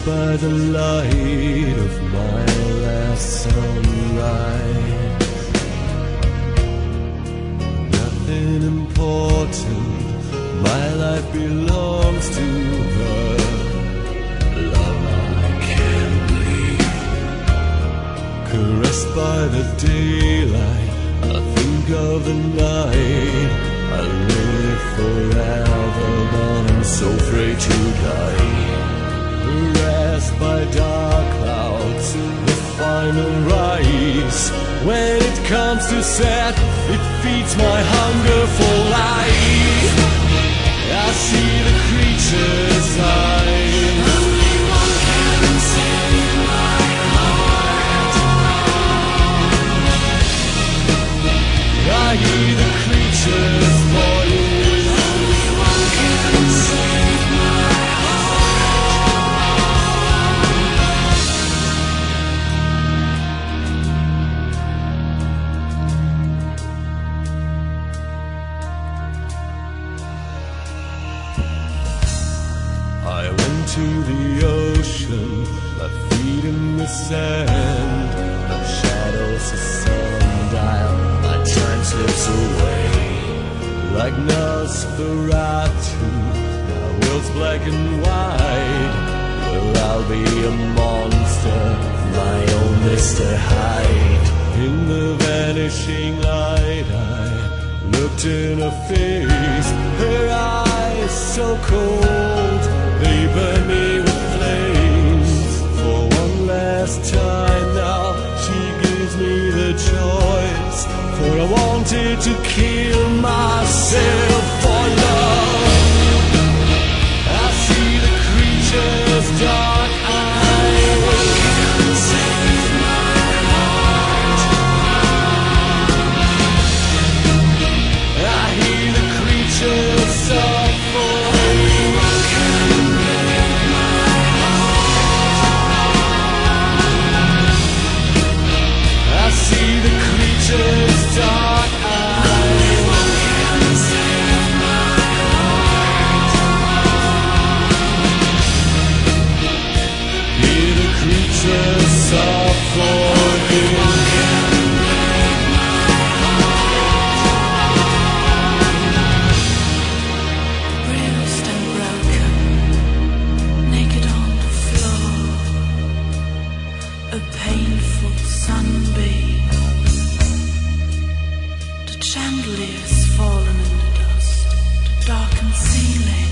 by the light of my last sunrise. Nothing important, my life belongs to her. Love I can't bleed. Caressed by the daylight, I think of the night. I live forever, but I'm so afraid to die. Harassed by dark clouds, the final rise. When it comes to set, it feeds my hunger for life. I see the creature's eyes. Only one can save my heart. I hear the creature's voice. Only one can save my I went to the ocean, my feet in the sand. The shadows of sundial, my time slips away. Like Nosferatu, my world's black and white. Well, I'll be a monster, my own Mr. Hyde. In the vanishing light, I looked in her face. Her eyes so cold, they burn me with flames. For one last time now, she gives me the choice. For I wanted to kill myself for love. I see the creature's dark eyes. Can't save my heart. I hear the creature's soft voice. I see the creature's dark eyes. Can save my heart. Hear the creature's soft voice. Bruised and broken, naked on the floor, a painful sunbeam. The chandelier's fallen in the dust, the darkened ceiling.